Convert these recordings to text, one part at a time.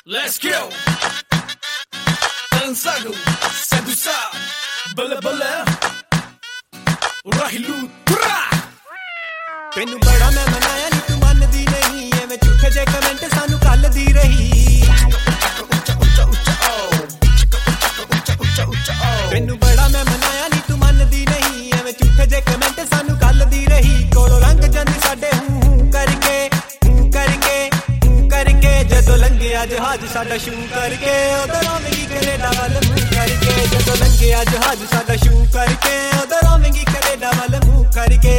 Let's go. Lançado, sedução, bala bala, rahilu, pra. ਤੈਨੂੰ ਬੜਾ ਮੈਂ ਮਨਾਇਆ ਨੀ ਤੂੰ ਮੰਨਦੀ ਨਹੀਂ ਐਵੇਂ ਝੂਠੇ ਜੇ ਕਮੈਂਟ ਸਾਨੂੰ ਕੱਲਦੀ ਰਹੀ ਤੈਨੂੰ ਬੜਾ ਮੈਂ ਮਨਾਇਆ ਨੀ ਤੂੰ ਮੰਨਦੀ ਨਹੀਂ ਐਵੇਂ ਝੂਠੇ ਜੇ ਕਮੈਂਟ ਸਾਨੂੰ ਕੱਲਦੀ ਰਹੀ ਕੋਲੋਂ ਲੰਘ ਜਾਂਦੀ ਸਾਡੇ ਹੂੰ ਕਰਕੇ ਜਦੋਂ ਲੰਘਿਆ ਜਹਾਜ਼ ਸਾਡਾ ਸ਼ੂ ਕਰਕੇ ਉਧਰ ਆਵੇਂਗੀ ਕੈਨੇਡਾ ਵੱਲ ਮੂੰਹ ਕਰਕੇ ਜਦੋਂ ਲੰਘਿਆ ਜਹਾਜ਼ ਸਾਡਾ ਸ਼ੂ ਕਰਕੇ ਉਧਰ ਆਵੇਂਗੀ ਕੈਨੇਡਾ ਵੱਲ ਮੂੰਹ ਕਰਕੇ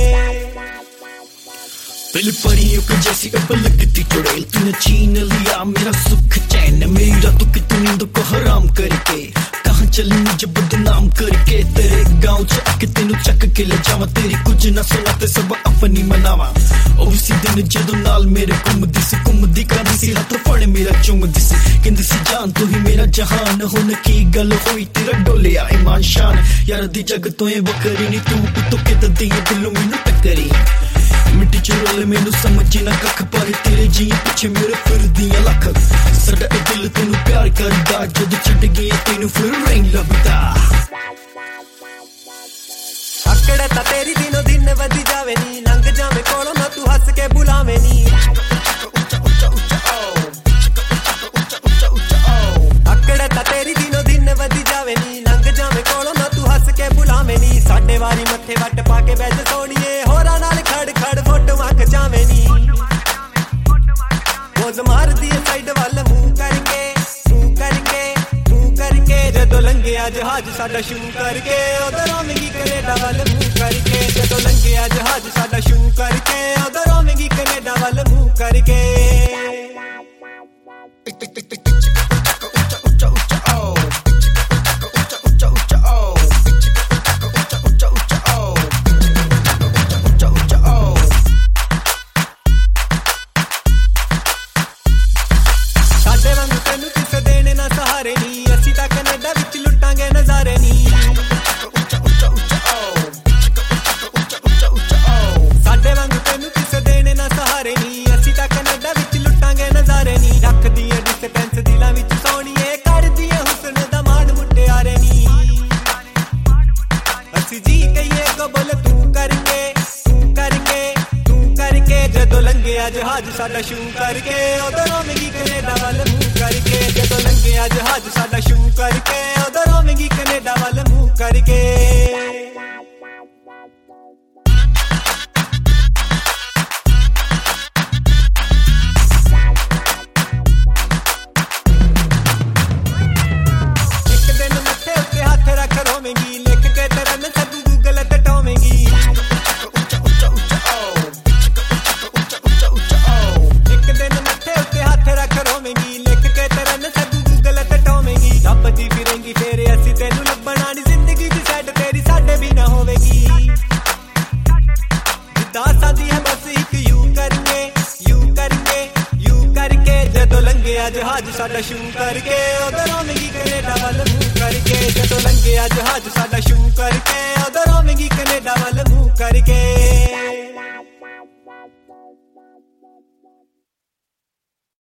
दिल परियों के जैसी अब लगती चुड़ैल तूने छीन लिया मेरा सुख चैन मेरा दुख तू नींद को हराम करके कहाँ चली मुझे बदनाम करके तेरे गाँव च आके तेनू चक के ले जावा तेरी कुछ ना सुना ते सब अपनी मनावा उसी दिन जदों नाल मेरे घुमदी करदी सी हथ फड़ मेरा चुमदी सी कहंदी सी जान तू ही मेरा जहान हुण की गल होई तेरा डोलिया ईमान शान यार दी जग तो ए वकरी नी तू तो कितदी दिलों मैनू टकरी मिट्टी च रोल मैनू समझे ना कख पर तेरे जिये पिछे मेरे फिरदियां लख साडा ए दिल तेनू प्यार करदा जद छड्ड गया तेनू फिर नहीं लभदा आकड़ा ता तेरी दिनों दिन वधी जावे नी लंघ जावे कोलों ना तू हंस के बुलावे नी आकड़ा ता तेरी दिनों दिन वधी जावे नी लंघ जावे कोलों ना तू हंस के बुलावे नी साडे वारी मत्थे वट पा के बैठ सोणीए होरां नाल खड़ फोटोआं खचावे नी पोज मारदी है साइड वाल मुंह करके जदों लंघिया जहाज साडा शू करके उधर आवेंगी कनेडा वाल मुंह करके जदों लंघिया जहाज साडा शू करके उधर आवेंगी कनेडा वाल मुंह करके जहाज साडा शू करके उधर आवेंगी कनेडा वाल मुंह करके जदों लंघिया जहाज साडा शू करके उधर आवेंगी कनेडा वाल मुंह करके एक दिन मत्थे उत्ते हथ रख रोवेंगी लिख के तेरा न सदू गूगल ते टोवेंगी ਲੱਭਦੀ ਫਿਰੇਂਗੀ ਤੇਰੇ ਅਸੀਂ ਤੈਨੂੰ ਲੱਭਣਾ ਨੀ ਜ਼ਿੰਦਗੀ ਦੀ ਸੈੱਟ ਤੇਰੀ ਸਾਡੇ ਵੀ ਨਾ ਹੋਵੇਗੀ ਜਿੱਦਾਂ ਸਾਡੀ ਹੈ ਬਸ ਇੱਕ ਯੂ ਕਰਕੇ ਜਦੋਂ ਲੰਘਿਆ ਜਹਾਜ਼ ਸਾਡਾ ਸ਼ੂ ਕਰਕੇ ਉਧਰ ਆਵੇਂਗੀ ਕੈਨੇਡਾ ਵੱਲ ਮੂੰਹ ਕਰਕੇ ਜਦੋਂ ਲੰਘਿਆ ਜਹਾਜ਼ ਸਾਡਾ ਸ਼ੂ ਕਰਕੇ ਉਧਰ ਆਵੇਂਗੀ ਕੈਨੇਡਾ ਵੱਲ ਮੂੰਹ ਕਰਕੇ